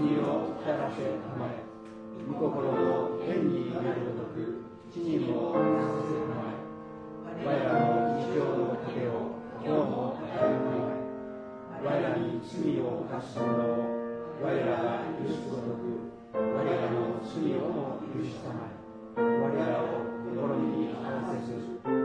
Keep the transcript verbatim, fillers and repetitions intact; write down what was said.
国を来たらせたまえ。御心の天になるごとく地にもなさせたまえ。我らの日常の糧を今日も与えたまえ。我らに罪を犯す者を我らが許すごとく我らの罪をも許したまえ。我らを試みに合わせず